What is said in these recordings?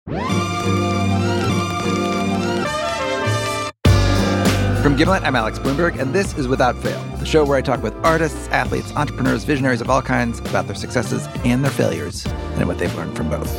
From Gimlet, I'm Alex Bloomberg, and this is Without Fail, the show where I talk with artists, athletes, entrepreneurs, visionaries of all kinds about their successes and their failures and what they've learned from both.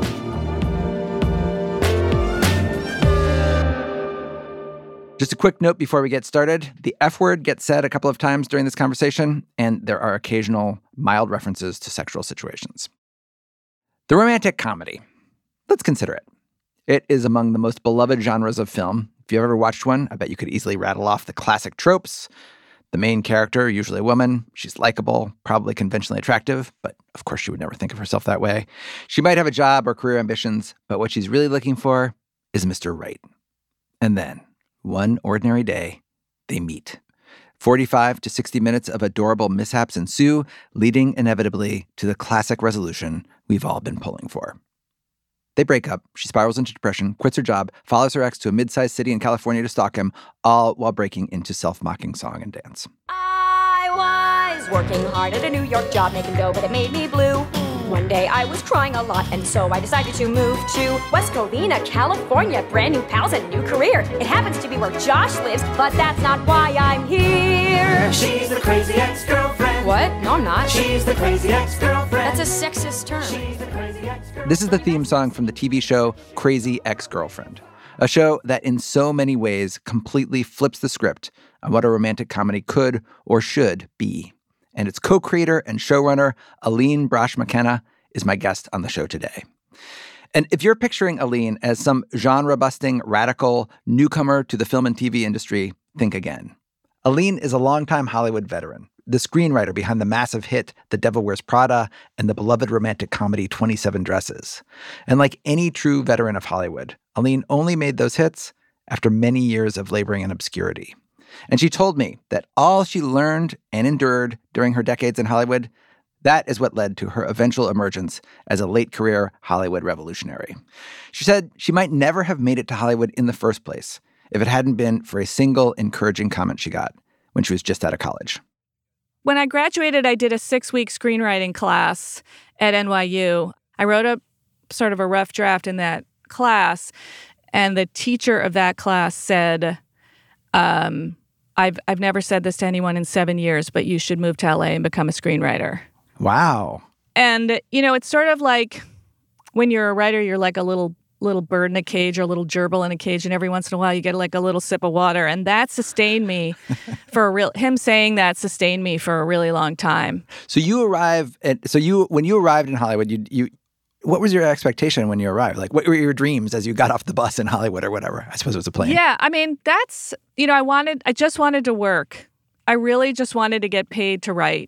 Just a quick note before we get started. The F word gets said a couple of times during this conversation, and there are occasional mild references to sexual situations. The romantic comedy. Let's consider it. It is among the most beloved genres of film. If you've ever watched one, I bet you could easily rattle off the classic tropes. The main character, usually a woman, she's likable, probably conventionally attractive, but of course she would never think of herself that way. She might have a job or career ambitions, but what she's really looking for is Mr. Right. And then, one ordinary day, they meet. 45 to 60 minutes of adorable mishaps ensue, leading inevitably to the classic resolution we've all been pulling for. They break up, she spirals into depression, quits her job, follows her ex to a mid-sized city in California to stalk him, all while breaking into self-mocking song and dance. I was working hard at a New York job making dough, but it made me blue. One day I was crying a lot, and so I decided to move to West Covina, California. Brand new pals and new career. It happens to be where Josh lives, but that's not why I'm here. She's the crazy ex-girlfriend. What? No, I'm not. She's the crazy ex-girlfriend. That's a sexist term. She's the crazy ex-girlfriend. This is the theme song from the TV show Crazy Ex-Girlfriend, a show that in so many ways completely flips the script on what a romantic comedy could or should be. And its co-creator and showrunner, Aline Brosh McKenna, is my guest on the show today. And if you're picturing Aline as some genre-busting, radical newcomer to the film and TV industry, think again. Aline is a longtime Hollywood veteran, the screenwriter behind the massive hit The Devil Wears Prada and the beloved romantic comedy 27 Dresses. And like any true veteran of Hollywood, Aline only made those hits after many years of laboring in obscurity. And she told me that all she learned and endured during her decades in Hollywood, that is what led to her eventual emergence as a late-career Hollywood revolutionary. She said she might never have made it to Hollywood in the first place if it hadn't been for a single encouraging comment she got when she was just out of college. When I graduated, I did a 6-week screenwriting class at NYU. I wrote a sort of a rough draft in that class, and the teacher of that class said, I've never said this to anyone in 7 years, but you should move to LA and become a screenwriter. Wow. And, you know, it's sort of like when you're a writer, you're like a little bird in a cage or a little gerbil in a cage, and every once in a while you get like a little sip of water. And that sustained me him saying that sustained me for a really long time. So when you arrived in Hollywood, what was your expectation when you arrived? Like, what were your dreams as you got off the bus in Hollywood or whatever? I suppose it was a plane. Yeah, I mean, that's, I just wanted to work. I really just wanted to get paid to write.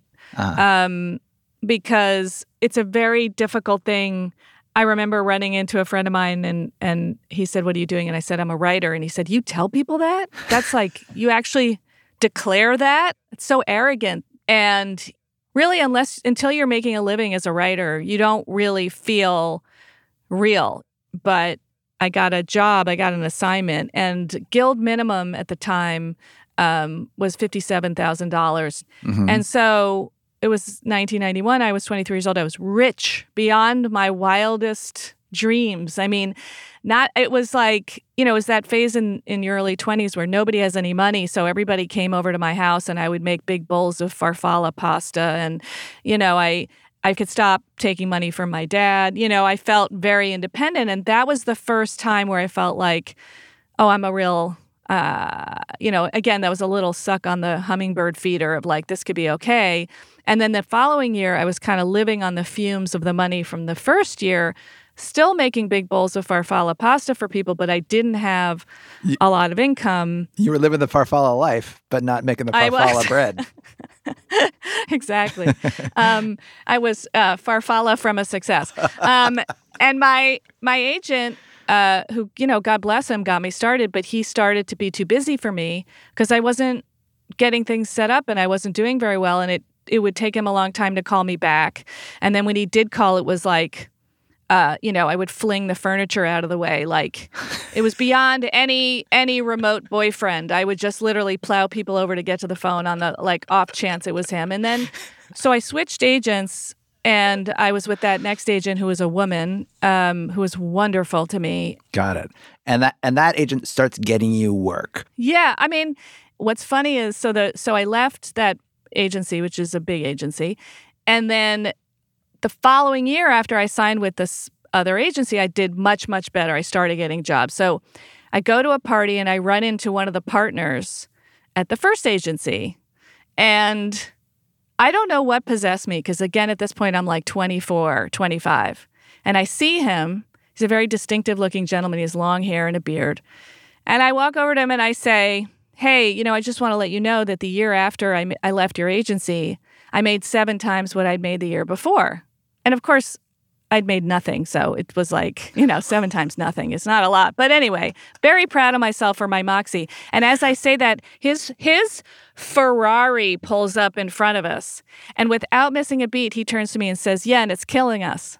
Because it's a very difficult thing. I remember running into a friend of mine and he said, "What are you doing?" And I said, "I'm a writer." And he said, "You tell people that? That's like, you actually declare that? It's so arrogant." And really, until you're making a living as a writer, you don't really feel real. But I got a job, I got an assignment, and guild minimum at the time was $57,000. Mm-hmm. And so it was 1991. I was 23 years old. I was rich beyond my wildest dreams. I mean, it was like, it was that phase in your early 20s where nobody has any money. So everybody came over to my house and I would make big bowls of farfalla pasta. And, I could stop taking money from my dad. I felt very independent. And that was the first time where I felt like, oh, I'm a real, again, that was a little suck on the hummingbird feeder of like, this could be okay. And then the following year, I was kind of living on the fumes of the money from the first year, still making big bowls of farfalla pasta for people, but I didn't have a lot of income. You were living the farfalla life, but not making the farfalla bread. Exactly. I was farfalla from a success. And my agent, who, God bless him, got me started, but he started to be too busy for me because I wasn't getting things set up and I wasn't doing very well. And it would take him a long time to call me back. And then when he did call, it was like, I would fling the furniture out of the way. Like, it was beyond any remote boyfriend. I would just literally plow people over to get to the phone on the, off chance it was him. And then, so I switched agents And I was with that next agent who was a woman, who was wonderful to me. Got it. And that agent starts getting you work. Yeah, I mean, what's funny is so I left that agency, which is a big agency, and then the following year after I signed with this other agency, I did much, much better. I started getting jobs. So I go to a party and I run into one of the partners at the first agency, and I don't know what possessed me because, again, at this point, I'm like 24, 25. And I see him. He's a very distinctive-looking gentleman. He has long hair and a beard. And I walk over to him and I say, hey, I just want to let you know that the year after I left your agency, I made 7 times what I'd made the year before. And, of course, I'd made nothing. So it was like, 7 times nothing. It's not a lot. But anyway, very proud of myself for my moxie. And as I say that, his Ferrari pulls up in front of us. And without missing a beat, he turns to me and says, yeah, and it's killing us.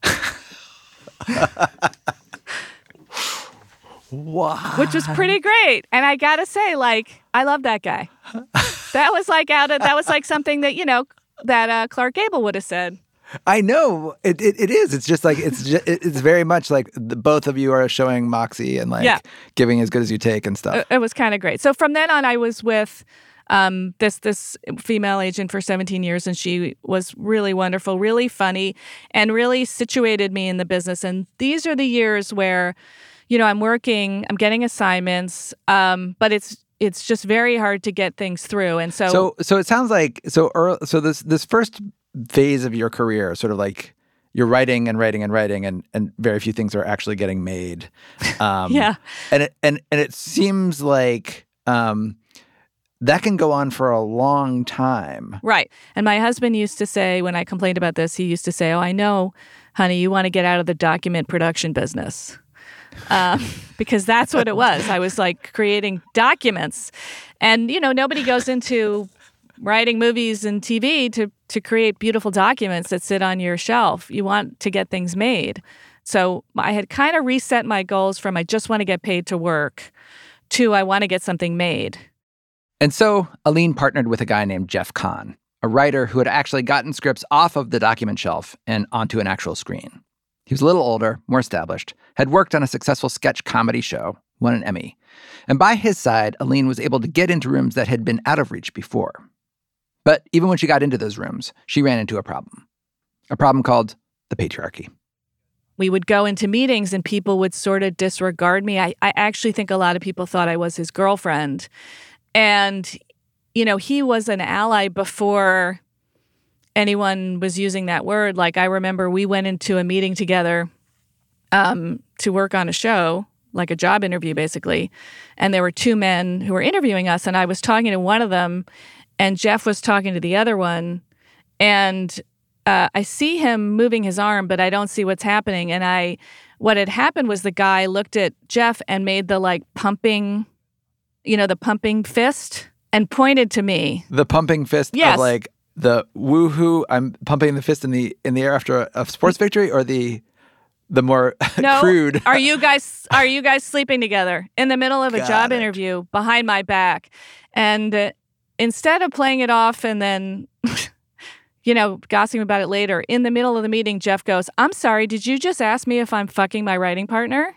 Wow. Which was pretty great. And I got to say, I love that guy. That was like something that, that Clark Gable would have said. I know it is. It's just like it's very much like both of you are showing moxie and giving as good as you take and stuff. It was kind of great. So from then on, I was with this female agent for 17 years, and she was really wonderful, really funny, and really situated me in the business. And these are the years where, I'm working, I'm getting assignments, but it's just very hard to get things through. And so it sounds like this first phase of your career, sort of like you're writing and very few things are actually getting made. Yeah. And it seems like that can go on for a long time. Right. And my husband used to say, when I complained about this, he used to say, oh, I know, honey, you want to get out of the document production business. Because that's what it was. I was creating documents. And, nobody goes into writing movies and TV to create beautiful documents that sit on your shelf. You want to get things made. So I had kind of reset my goals from I just want to get paid to work to I want to get something made. And so Aline partnered with a guy named Jeff Kahn, a writer who had actually gotten scripts off of the document shelf and onto an actual screen. He was a little older, more established, had worked on a successful sketch comedy show, won an Emmy. And by his side, Aline was able to get into rooms that had been out of reach before. But even when she got into those rooms, she ran into a problem called the patriarchy. We would go into meetings and people would sort of disregard me. I actually think a lot of people thought I was his girlfriend. And, he was an ally before anyone was using that word. I remember we went into a meeting together to work on a show, like a job interview, basically. And there were 2 men who were interviewing us, and I was talking to one of them, and Jeff was talking to the other one, and I see him moving his arm, but I don't see what's happening. And what had happened was the guy looked at Jeff and made the pumping, the pumping fist, and pointed to me. The pumping fist yes. Of the woohoo, I'm pumping the fist in the air after a sports victory, or the more crude. Are you guys sleeping together in the middle of a job interview behind my back? And instead of playing it off and then, gossiping about it later, in the middle of the meeting, Jeff goes, I'm sorry, did you just ask me if I'm fucking my writing partner?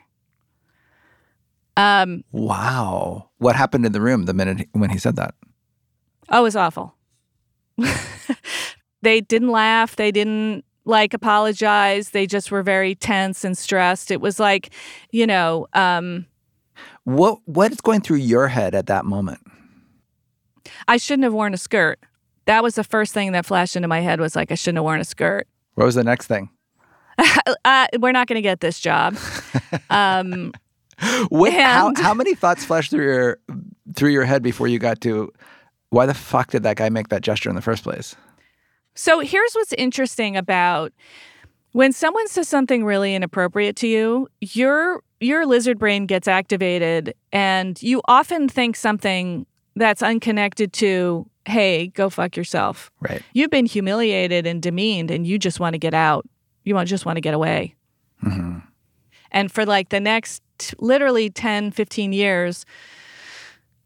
Wow. What happened in the room the minute when he said that? Oh, it was awful. They didn't laugh. They didn't apologize. They just were very tense and stressed. It was what is going through your head at that moment? I shouldn't have worn a skirt. That was the first thing that flashed into my head was I shouldn't have worn a skirt. What was the next thing? We're not going to get this job. How many thoughts flashed through your head before you got to, why the fuck did that guy make that gesture in the first place? So here's what's interesting about when someone says something really inappropriate to you, your lizard brain gets activated and you often think something that's unconnected to, hey, go fuck yourself. Right. You've been humiliated and demeaned and you just want to get out. You just want to get away.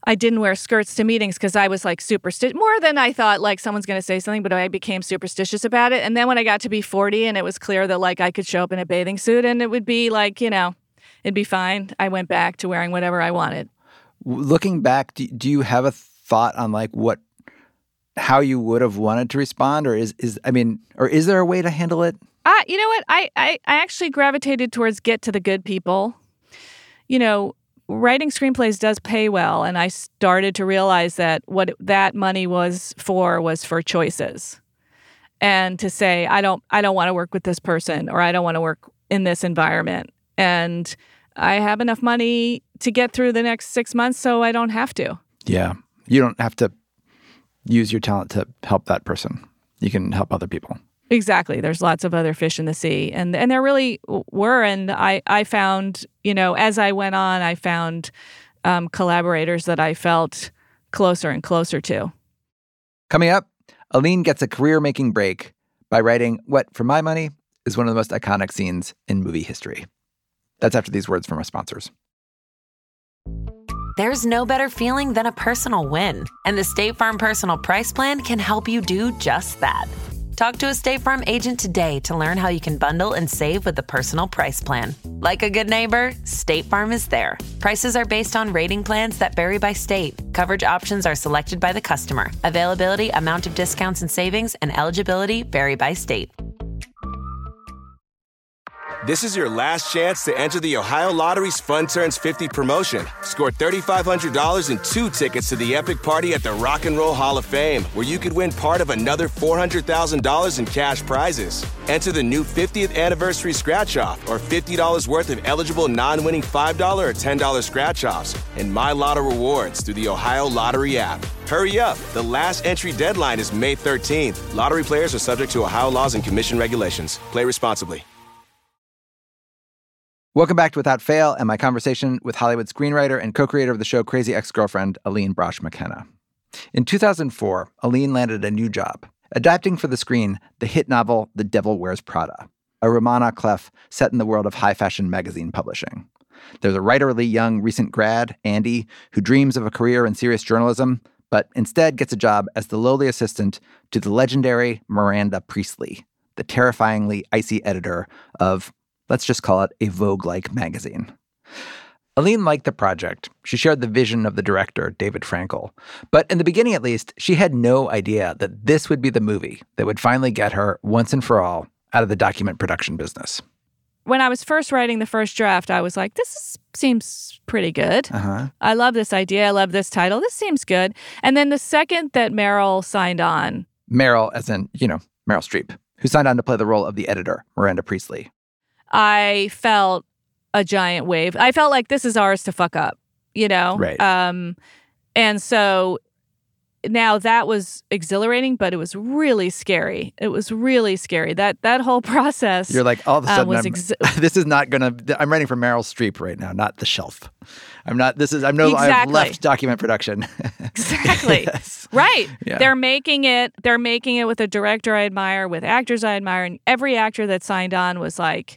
I didn't wear skirts to meetings because I was like superstitious, more than I thought like someone's going to say something, but I became superstitious about it. And then when I got to be 40 and it was clear that like I could show up in a bathing suit and it would be like, it'd be fine. I went back to wearing whatever I wanted. Looking back, do you have a thought on like how you would have wanted to respond, or is there a way to handle it? You know what? I actually gravitated towards get to the good people. Writing screenplays does pay well, and I started to realize that what that money was for choices, and to say I don't want to work with this person, or I don't want to work in this environment, and I have enough money to get through the next 6 months, so I don't have to. Yeah, you don't have to use your talent to help that person. You can help other people. Exactly. There's lots of other fish in the sea. And there really were. And I found, as I went on, I found collaborators that I felt closer and closer to. Coming up, Aline gets a career-making break by writing what, for my money, is one of the most iconic scenes in movie history. That's after these words from our sponsors. There's no better feeling than a personal win. And the State Farm Personal Price Plan can help you do just that. Talk to a State Farm agent today to learn how you can bundle and save with the Personal Price Plan. Like a good neighbor, State Farm is there. Prices are based on rating plans that vary by state. Coverage options are selected by the customer. Availability, amount of discounts and savings, and eligibility vary by state. This is your last chance to enter the Ohio Lottery's Fun Turns 50 promotion. Score $3,500 and 2 tickets to the epic party at the Rock and Roll Hall of Fame, where you could win part of another $400,000 in cash prizes. Enter the new 50th anniversary scratch-off, or $50 worth of eligible non-winning $5 or $10 scratch-offs, and My Lotto rewards through the Ohio Lottery app. Hurry up. The last entry deadline is May 13th. Lottery players are subject to Ohio laws and commission regulations. Play responsibly. Welcome back to Without Fail and my conversation with Hollywood screenwriter and co-creator of the show Crazy Ex-Girlfriend, Aline Brosh McKenna. In 2004, Aline landed a new job, adapting for the screen the hit novel The Devil Wears Prada, a roman à clef set in the world of high-fashion magazine publishing. There's a writerly young recent grad, Andy, who dreams of a career in serious journalism, but instead gets a job as the lowly assistant to the legendary Miranda Priestley, the terrifyingly icy editor of, let's just call it, a Vogue-like magazine. Aline liked the project. She shared the vision of the director, David Frankel. But in the beginning, at least, she had no idea that this would be the movie that would finally get her, once and for all, out of the document production business. When I was first writing the first draft, I was like, seems pretty good. I love this idea. I love this title. This seems good. And then the second that Meryl signed on. Meryl, as in, Meryl Streep, who signed on to play the role of the editor, Miranda Priestley. I felt a giant wave. I felt like this is ours to fuck up, Right. And so now that was exhilarating, but it was really scary. That whole process. You're like, all of a sudden, this is not going to, I'm writing for Meryl Streep right now, not The Shelf. I've left document production. Exactly. Yes. Right. Yeah. They're making it with a director I admire, with actors I admire, and every actor that signed on was like,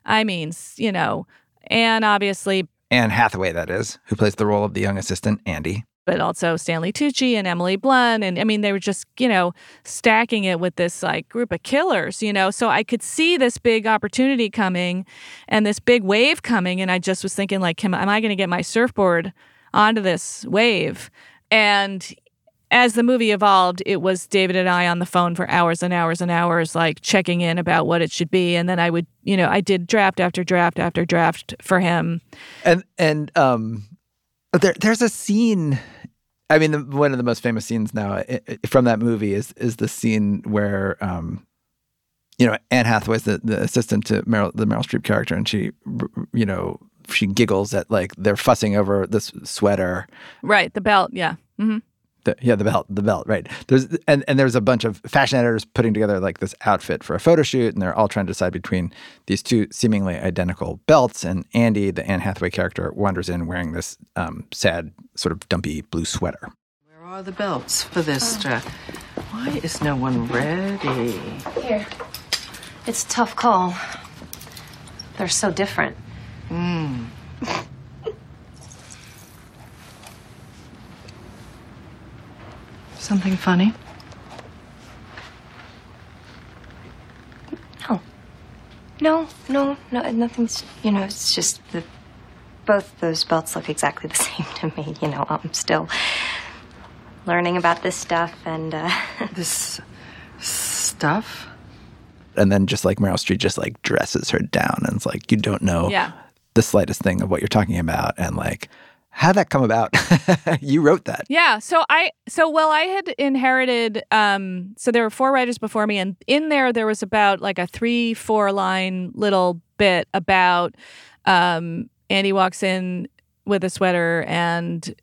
and obviously Anne Hathaway, that is, who plays the role of the young assistant, Andy. But also Stanley Tucci and Emily Blunt. And they were just, stacking it with this like group of killers, So I could see this big opportunity coming and this big wave coming. And I just was thinking like, am I going to get my surfboard onto this wave? And as the movie evolved, it was David and I on the phone for hours and hours and hours, like checking in about what it should be. And then I would, I did draft after draft after draft for him. And there's a scene. One of the most famous scenes now from that movie is the scene where, Anne Hathaway's the assistant to the Meryl Streep character, and she, she giggles at like they're fussing over this sweater. Right, the belt, yeah. Mm-hmm. The belt, right. There's a bunch of fashion editors putting together like this outfit for a photo shoot, and they're all trying to decide between these two seemingly identical belts. And Andy, the Anne Hathaway character, wanders in wearing this sad, sort of dumpy blue sweater. Where are the belts for this dress? Why is no one ready? Here. It's a tough call. They're so different. Something funny? No, nothing's, it's just that both those belts look exactly the same to me. I'm still learning about this stuff and, This stuff? And then just like Meryl Streep just like dresses her down and it's like, you don't know the slightest thing of what you're talking about. And like, how'd that come about? You wrote that. Yeah. So I had inherited, so there were 4 writers before me, and in there was about like a 3-4 line little bit about Andy walks in with a sweater and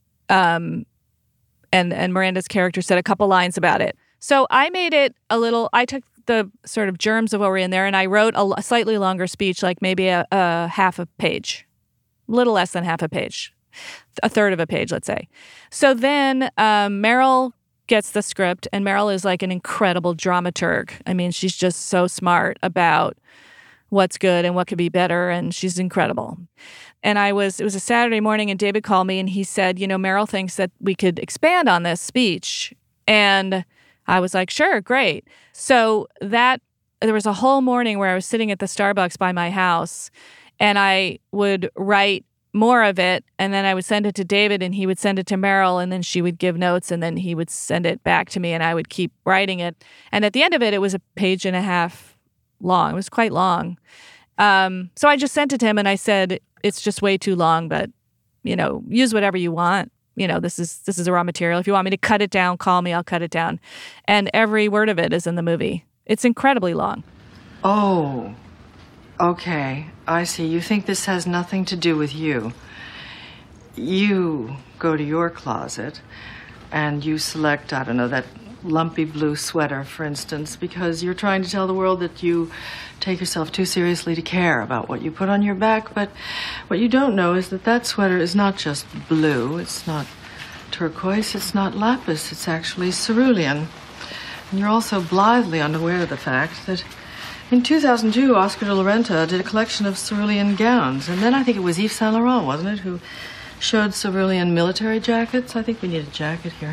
Miranda's character said a couple lines about it. So I made it I took the sort of germs of what were in there and I wrote a slightly longer speech, like maybe a half a page, a little less than half a page. A third of a page, let's say. So then Meryl gets the script, and Meryl is like an incredible dramaturg. I mean, she's just so smart about what's good and what could be better, and she's incredible. And it was a Saturday morning, and David called me, and he said, Meryl thinks that we could expand on this speech. And I was like, sure, great. So there was a whole morning where I was sitting at the Starbucks by my house, and I would write more of it, and then I would send it to David, and he would send it to Meryl, and then she would give notes, and then he would send it back to me, and I would keep writing it. And at the end of it, it was a page and a half long. It was quite long. So I just sent it to him, and I said, it's just way too long, but, use whatever you want. This is a raw material. If you want me to cut it down, call me, I'll cut it down. And every word of it is in the movie. It's incredibly long. Oh, okay. I see. You think this has nothing to do with you. You go to your closet and you select, I don't know, that lumpy blue sweater, for instance, because you're trying to tell the world that you take yourself too seriously to care about what you put on your back. But what you don't know is that sweater is not just blue. It's not turquoise. It's not lapis. It's actually cerulean. And you're also blithely unaware of the fact that in 2002, Oscar de la Renta did a collection of cerulean gowns. And then I think it was Yves Saint Laurent, wasn't it, who showed cerulean military jackets? I think we need a jacket here.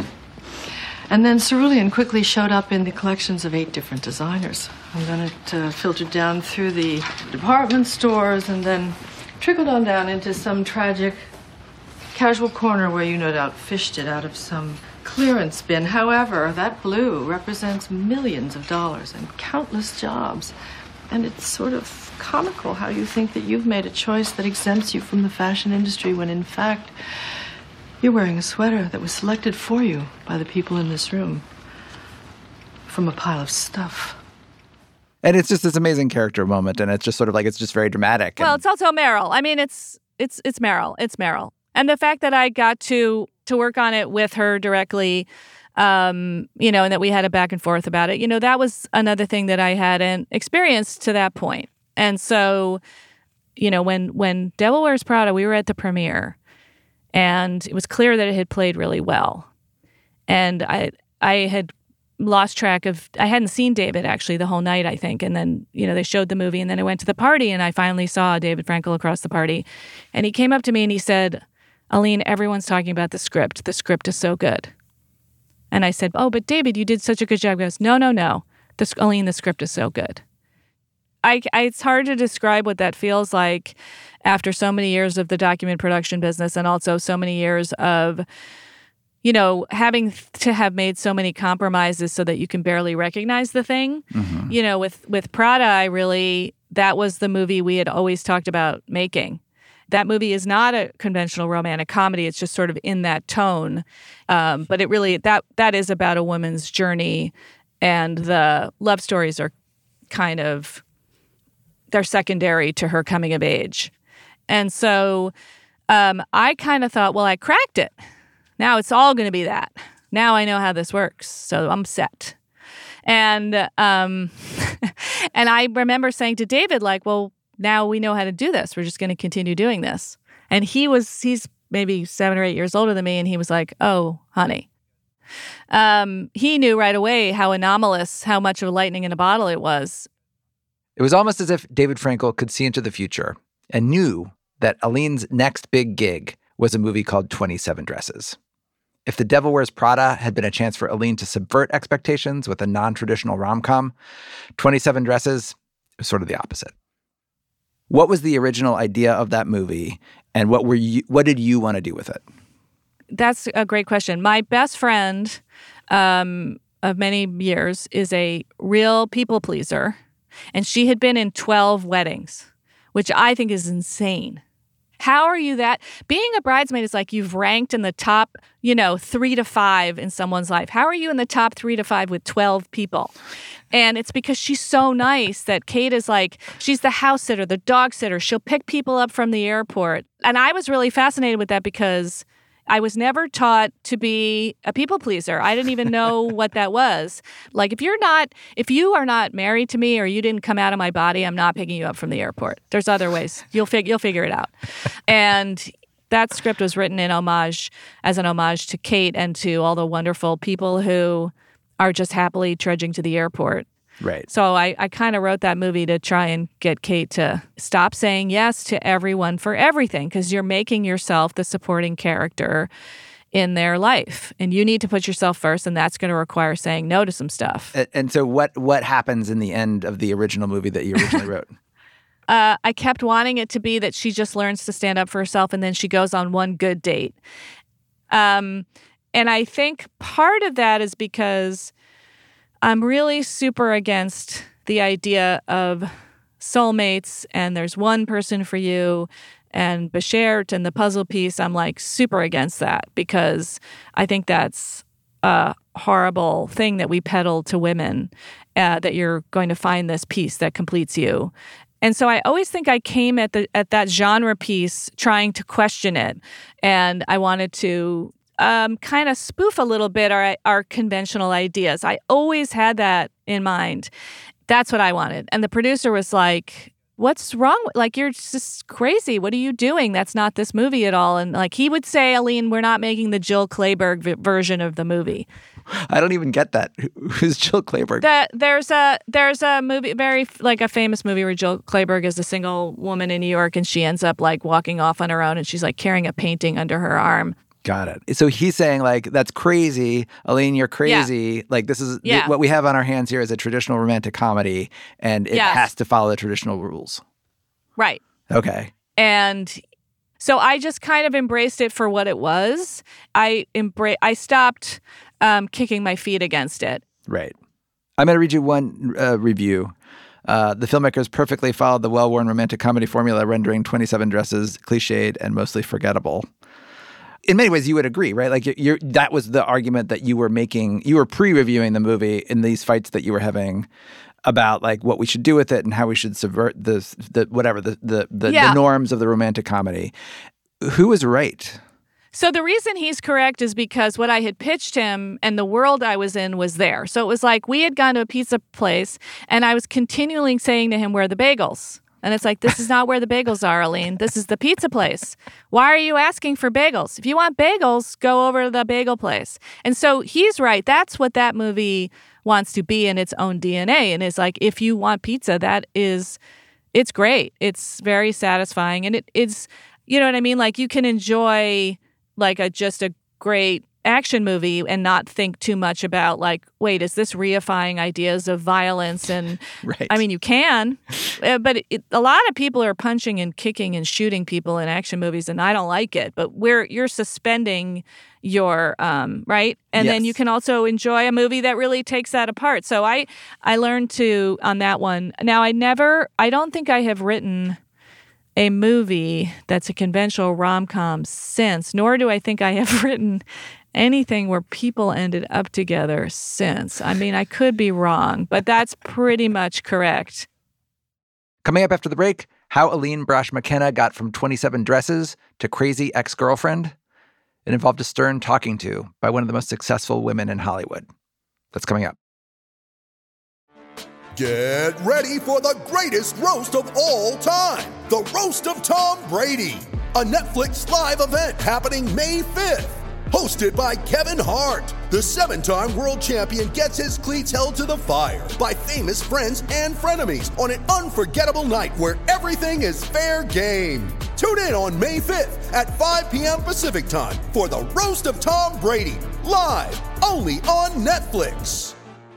And then cerulean quickly showed up in the collections of 8 different designers. And then it filtered down through the department stores and then trickled on down into some tragic casual corner where you no doubt fished it out of some clearance bin. However, that blue represents millions of dollars and countless jobs. And it's sort of comical how you think that you've made a choice that exempts you from the fashion industry when in fact you're wearing a sweater that was selected for you by the people in this room from a pile of stuff. And it's just this amazing character moment, and it's just sort of like, it's just very dramatic. Well, it's also Meryl. I mean, it's Meryl. It's Meryl. And the fact that I got to work on it with her directly, and that we had a back and forth about it, that was another thing that I hadn't experienced to that point. And so, when Devil Wears Prada, we were at the premiere, and it was clear that it had played really well. And I had lost track of, I hadn't seen David actually the whole night, I think. And then, they showed the movie, and then I went to the party, and I finally saw David Frankel across the party. And he came up to me and he said, Aline, everyone's talking about the script. The script is so good. And I said, oh, but David, you did such a good job. He goes, no. Aline, the script is so good. It's hard to describe what that feels like after so many years of the document production business, and also so many years of, having to have made so many compromises so that you can barely recognize the thing. Mm-hmm. With Prada, that was the movie we had always talked about making. That movie is not a conventional romantic comedy. It's just sort of in that tone. But it really, that is about a woman's journey, and the love stories are kind of, they're secondary to her coming of age. And so I kind of thought, well, I cracked it. Now it's all going to be that. Now I know how this works, so I'm set. And and I remember saying to David, like, well, now we know how to do this. We're just going to continue doing this. And he's maybe 7 or 8 years older than me, and he was like, oh, honey. He knew right away how anomalous, how much of lightning in a bottle it was. It was almost as if David Frankel could see into the future and knew that Aline's next big gig was a movie called 27 Dresses. If The Devil Wears Prada had been a chance for Aline to subvert expectations with a non-traditional rom-com, 27 Dresses was sort of the opposite. What was the original idea of that movie, and what did you want to do with it? That's a great question. My best friend of many years is a real people pleaser, and she had been in 12 weddings, which I think is insane. How are you that? Being a bridesmaid is like you've ranked in the top, 3 to 5 in someone's life. How are you in the top 3 to 5 with 12 people? And it's because she's so nice that Kate is like, she's the house sitter, the dog sitter. She'll pick people up from the airport. And I was really fascinated with that because I was never taught to be a people pleaser. I didn't even know what that was. Like, if you are not married to me or you didn't come out of my body, I'm not picking you up from the airport. There's other ways. You'll figure it out. And that script was written as an homage to Kate and to all the wonderful people who are just happily trudging to the airport. Right. So I kind of wrote that movie to try and get Kate to stop saying yes to everyone for everything, because you're making yourself the supporting character in their life. And you need to put yourself first, and that's going to require saying no to some stuff. And so what happens in the end of the original movie that you originally wrote? I kept wanting it to be that she just learns to stand up for herself, and then she goes on one good date. And I think part of that is because I'm really super against the idea of soulmates and there's one person for you and Bashert and the puzzle piece. I'm like super against that because I think that's a horrible thing that we peddle to women, that you're going to find this piece that completes you. And so I always think I came at that genre piece trying to question it. And I wanted to kind of spoof a little bit our conventional ideas. I always had that in mind. That's what I wanted. And the producer was like, what's wrong? Like, you're just crazy. What are you doing? That's not this movie at all. And like, he would say, Aline, we're not making the Jill version of the movie. I don't even get that. Who's Jill Clayburgh? There's a movie, very like a famous movie where Jill Clayburgh is a single woman in New York and she ends up like walking off on her own and she's like carrying a painting under her arm. Got it. So he's saying, like, that's crazy. Aline, you're crazy. Yeah. Like, this is what we have on our hands here is a traditional romantic comedy, and it has to follow the traditional rules. Right. Okay. And so I just kind of embraced it for what it was. I stopped kicking my feet against it. Right. I'm going to read you one review. The filmmakers perfectly followed the well-worn romantic comedy formula, rendering 27 Dresses cliched and mostly forgettable. In many ways, you would agree, right? Like, that was the argument that you were making. You were pre-reviewing the movie in these fights that you were having about, like, what we should do with it and how we should subvert the norms of the romantic comedy. Who was right? So the reason he's correct is because what I had pitched him and the world I was in was there. So it was like we had gone to a pizza place, and I was continually saying to him, where are the bagels? And it's like, this is not where the bagels are, Aline. This is the pizza place. Why are you asking for bagels? If you want bagels, go over to the bagel place. And so he's right. That's what that movie wants to be in its own DNA. And it's like, if you want pizza, it's great. It's very satisfying. And it's, you know what I mean? Like, you can enjoy like just a great action movie and not think too much about, like, wait, is this reifying ideas of violence? And right. I mean, you can, but a lot of people are punching and kicking and shooting people in action movies, and I don't like it. But you're suspending your right, and then you can also enjoy a movie that really takes that apart. So I learned to on that one. Now I don't think I have written a movie that's a conventional rom-com since, nor do I think I have written anything where people ended up together since. I mean, I could be wrong, but that's pretty much correct. Coming up after the break, how Aline Brosh McKenna got from 27 Dresses to Crazy Ex-Girlfriend. It involved a stern talking to by one of the most successful women in Hollywood. That's coming up. Get ready for the greatest roast of all time, the Roast of Tom Brady, a Netflix live event happening May 5th. Hosted by Kevin Hart, the 7-time world champion gets his cleats held to the fire by famous friends and frenemies on an unforgettable night where everything is fair game. Tune in on May 5th at 5 p.m. Pacific Time for the Roast of Tom Brady, live only on Netflix.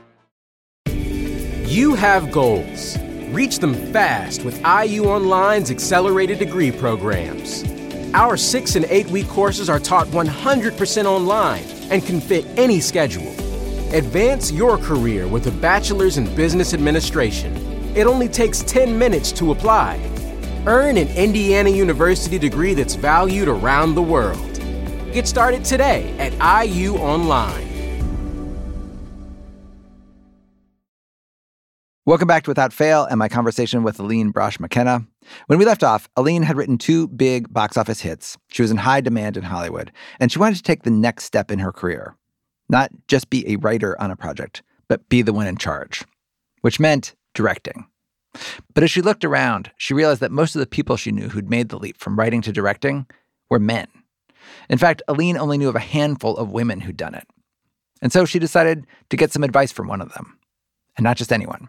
You have goals. Reach them fast with IU Online's accelerated degree programs. Our 6- and 8-week courses are taught 100% online and can fit any schedule. Advance your career with a bachelor's in business administration. It only takes 10 minutes to apply. Earn an Indiana University degree that's valued around the world. Get started today at IU Online. Welcome back to Without Fail and my conversation with Aline Brosh McKenna. When we left off, Aline had written 2 big box office hits. She was in high demand in Hollywood, and she wanted to take the next step in her career. Not just be a writer on a project, but be the one in charge, which meant directing. But as she looked around, she realized that most of the people she knew who'd made the leap from writing to directing were men. In fact, Aline only knew of a handful of women who'd done it. And so she decided to get some advice from one of them, and not just anyone.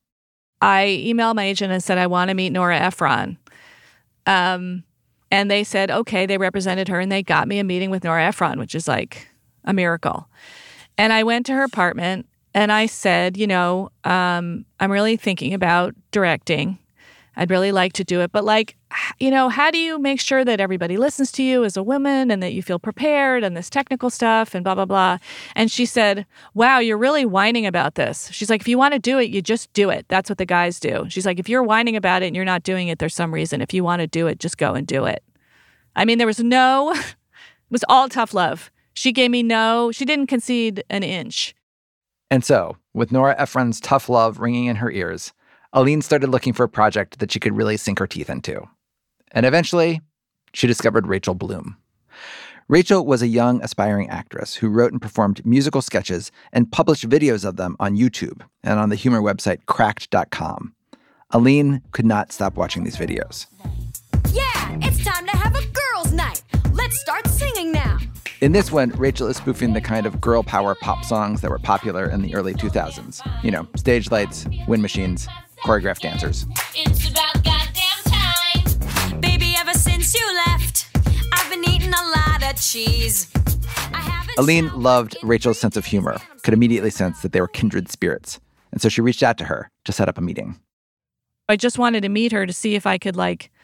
I emailed my agent and said, I want to meet Nora Ephron. And they said, okay, they represented her and they got me a meeting with Nora Ephron, which is like a miracle. And I went to her apartment and I said, I'm really thinking about directing. I'd really like to do it. But how do you make sure that everybody listens to you as a woman and that you feel prepared and this technical stuff and blah, blah, blah. And she said, wow, you're really whining about this. She's like, if you want to do it, you just do it. That's what the guys do. She's like, if you're whining about it and you're not doing it, there's some reason. If you want to do it, just go and do it. I mean, it was all tough love. She didn't concede an inch. And so, with Nora Ephron's tough love ringing in her ears, Aline started looking for a project that she could really sink her teeth into. And eventually, she discovered Rachel Bloom. Rachel was a young, aspiring actress who wrote and performed musical sketches and published videos of them on YouTube and on the humor website Cracked.com. Aline could not stop watching these videos. Yeah, it's time to have a girls' night. Let's start singing now. In this one, Rachel is spoofing the kind of girl power pop songs that were popular in the early 2000s. Stage lights, wind machines, choreographed dancers. It's about goddamn time. Baby, ever since you left, I've been eating a lot of cheese. Aline loved Rachel's sense of humor, could immediately sense that they were kindred spirits. And so she reached out to her to set up a meeting. I just wanted to meet her to see if I could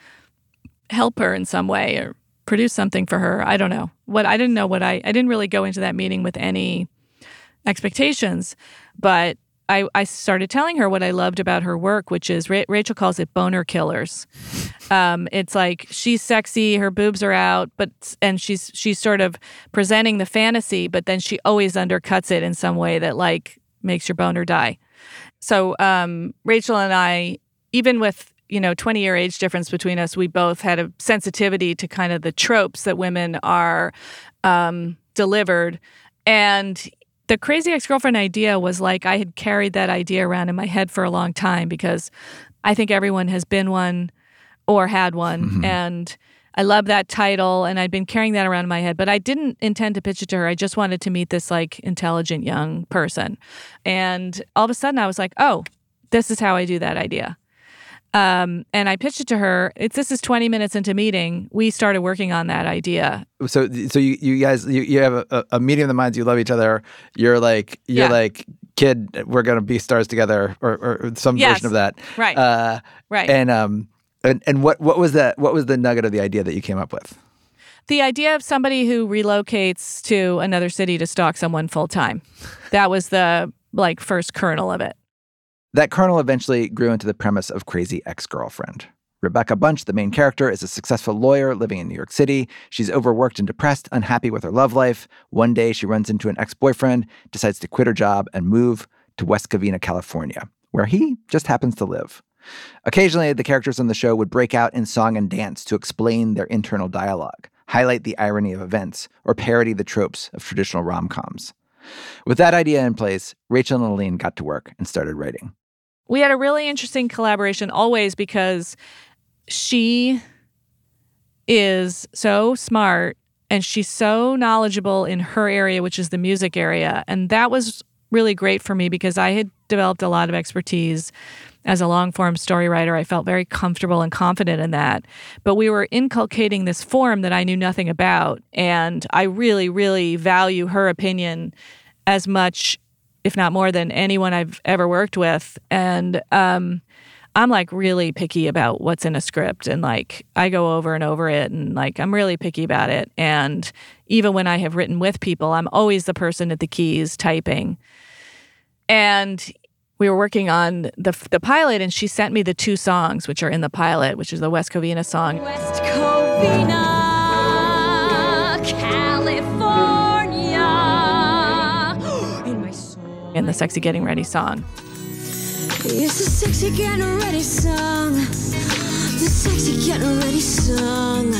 help her in some way or produce something for her. I don't know. I didn't really go into that meeting with any expectations, but I started telling her what I loved about her work, which is Rachel calls it boner killers. It's like she's sexy, her boobs are out, and she's sort of presenting the fantasy, but then she always undercuts it in some way that makes your boner die. So Rachel and I, even with 20-year age difference between us, we both had a sensitivity to kind of the tropes that women are delivered. And the Crazy Ex-Girlfriend idea was I had carried that idea around in my head for a long time because I think everyone has been one or had one. Mm-hmm. And I love that title, and I'd been carrying that around in my head. But I didn't intend to pitch it to her. I just wanted to meet this intelligent young person. And all of a sudden I was like, oh, this is how I do that idea. And I pitched it to her. This is 20 minutes into meeting. We started working on that idea. So you guys, you have a meeting of the minds. You love each other. You're kid, we're going to be stars together or some version of that. Right. Right. And what was the nugget of the idea that you came up with? The idea of somebody who relocates to another city to stalk someone full time. That was the first kernel of it. That kernel eventually grew into the premise of Crazy Ex-Girlfriend. Rebecca Bunch, the main character, is a successful lawyer living in New York City. She's overworked and depressed, unhappy with her love life. One day, she runs into an ex-boyfriend, decides to quit her job and move to West Covina, California, where he just happens to live. Occasionally, the characters on the show would break out in song and dance to explain their internal dialogue, highlight the irony of events, or parody the tropes of traditional rom-coms. With that idea in place, Rachel and Aline got to work and started writing. We had a really interesting collaboration always because she is so smart And she's so knowledgeable in her area, which is the music area. And that was really great for me because I had developed a lot of expertise as a long-form story writer. I felt very comfortable and confident in that. But we were inculcating this form that I knew nothing about. And I really, really value her opinion as much, if not more, than anyone I've ever worked with. And I'm like really picky about what's in a script, and like I go over and over it, and like I'm really picky about it. And even when I have written with people, I'm always the person at the keys typing. And we were working on the pilot, and she sent me the 2 songs which are in the pilot, which is the West Covina song. West Covina, California. In my soul. And the Sexy Getting Ready song. It's the sexy getting ready song. The sexy getting ready song.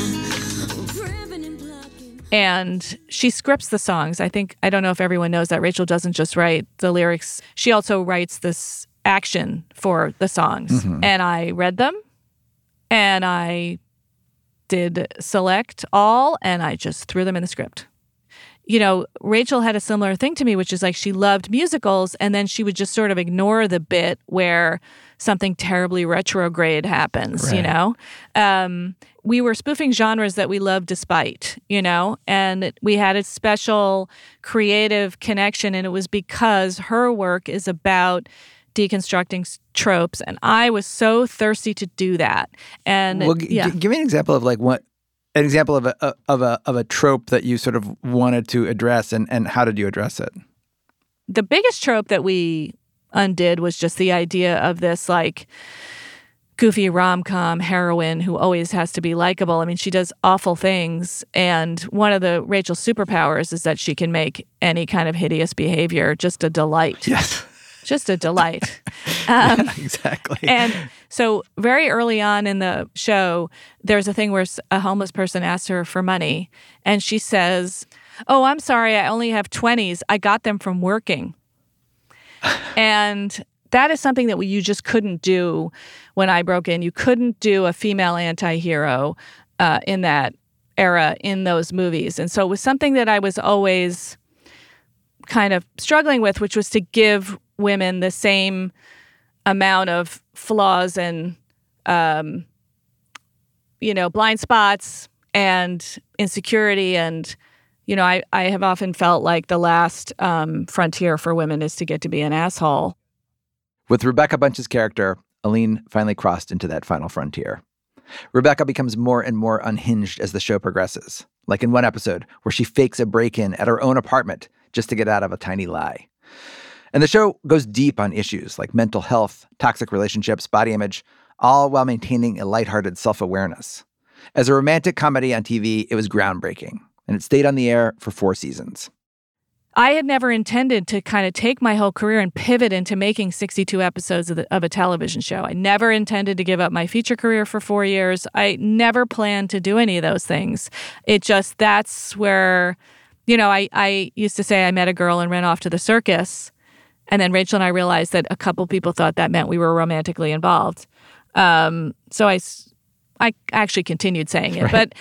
And she scripts the songs. I don't know if everyone knows that Rachel doesn't just write the lyrics. She also writes this action for the songs. Mm-hmm. And I read them, and I did select all, and I just threw them in the script. You know, Rachel had a similar thing to me, which is like she loved musicals, and then she would just sort of ignore the bit where something terribly retrograde happens, right. You know? We were spoofing genres that we loved despite, you know? And we had a special creative connection, and it was because her work is about deconstructing tropes, and I was so thirsty to do that. And well, give me an example of like what... An example of a trope that you sort of wanted to address, and how did you address it? The biggest trope that we undid was just the idea of this like goofy rom-com heroine who always has to be likable. I mean, she does awful things, and one of the Rachel's superpowers is that she can make any kind of hideous behavior just a delight. Yes. Just a delight. Yeah, exactly. And so very early on in the show, there's a thing where a homeless person asks her for money, and she says, "Oh, I'm sorry, I only have 20s. I got them from working." And that is something that you just couldn't do when I broke in. You couldn't do a female anti-hero in that era in those movies. And so it was something that I was always kind of struggling with, which was to give women the same amount of flaws and, blind spots and insecurity. And, you know, I have often felt like the last frontier for women is to get to be an asshole. With Rebecca Bunch's character, Aline finally crossed into that final frontier. Rebecca becomes more and more unhinged as the show progresses, like in one episode where she fakes a break-in at her own apartment just to get out of a tiny lie. And the show goes deep on issues like mental health, toxic relationships, body image, all while maintaining a lighthearted self-awareness. As a romantic comedy on TV, it was groundbreaking, and it stayed on the air for 4 seasons. I had never intended to kind of take my whole career and pivot into making 62 episodes of a television show. I never intended to give up my feature career for 4 years. I never planned to do any of those things. It just, that's where, you know, I used to say I met a girl and ran off to the circus. And then Rachel and I realized that a couple people thought that meant we were romantically involved. So I actually continued saying it. Right. But,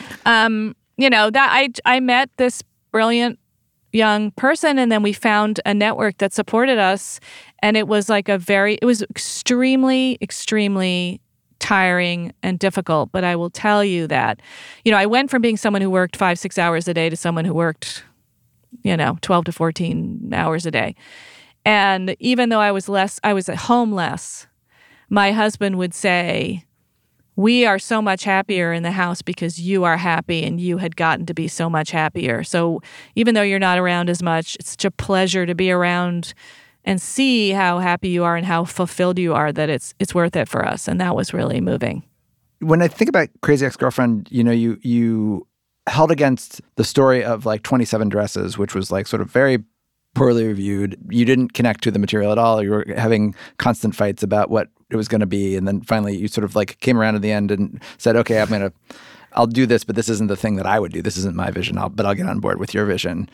that I met this brilliant young person, and then we found a network that supported us. And it was like it was extremely, extremely tiring and difficult. But I will tell you that, you know, I went from being someone who worked 5-6 hours a day to someone who worked, 12 to 14 hours a day. And even though I was at home less, my husband would say, "We are so much happier in the house because you are happy and you had gotten to be so much happier. So even though you're not around as much, it's such a pleasure to be around and see how happy you are and how fulfilled you are that it's worth it for us." And that was really moving. When I think about Crazy Ex-Girlfriend, you held against the story of like 27 Dresses, which was like sort of very poorly reviewed. You didn't connect to the material at all. You were having constant fights about what it was going to be. And then finally you sort of like came around at the end and said, okay, I'll do this, but this isn't the thing that I would do. This isn't my vision, but I'll get on board with your vision.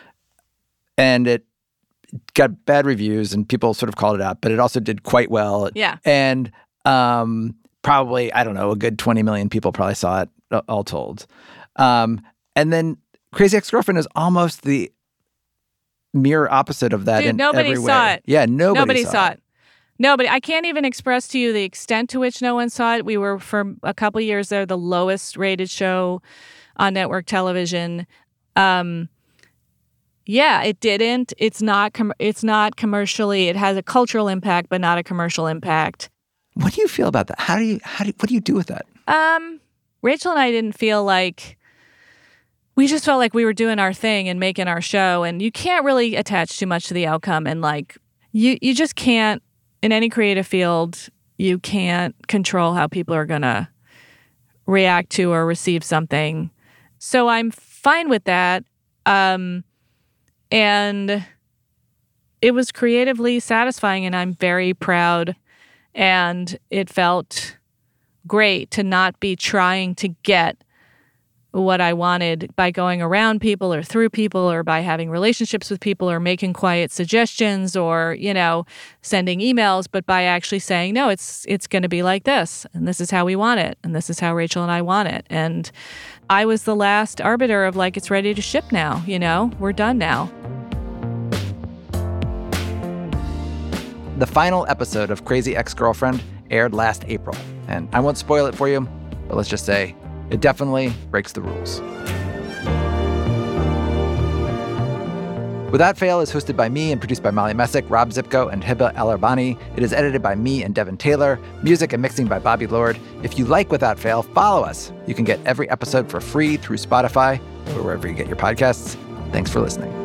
And it got bad reviews and people sort of called it out, but it also did quite well. Yeah. And probably, I don't know, a good 20 million people probably saw it all told. And then Crazy Ex-Girlfriend is almost the mirror opposite of that. Dude, in nobody every saw way. it. Yeah, nobody saw it. Nobody. I can't even express to you the extent to which no one saw it. We were, for a couple of years there, the lowest rated show on network television. Yeah, it didn't. It's not commercially. It has a cultural impact, but not a commercial impact. What do you feel about that? What do you do with that? Rachel and I didn't feel like. We just felt like we were doing our thing and making our show, and you can't really attach too much to the outcome. And like, you just can't, in any creative field, you can't control how people are going to react to or receive something. So I'm fine with that. And it was creatively satisfying, and I'm very proud. And it felt great to not be trying to get what I wanted by going around people or through people or by having relationships with people or making quiet suggestions or, sending emails, but by actually saying, no, it's going to be like this, and this is how we want it, and this is how Rachel and I want it. And I was the last arbiter of like, it's ready to ship now, we're done now. The final episode of Crazy Ex-Girlfriend aired last April, and I won't spoil it for you, but let's just say it definitely breaks the rules. Without Fail is hosted by me and produced by Molly Messick, Rob Zipko, and Hiba El-Arbani. It is edited by me and Devin Taylor. Music and mixing by Bobby Lord. If you like Without Fail, follow us. You can get every episode for free through Spotify or wherever you get your podcasts. Thanks for listening.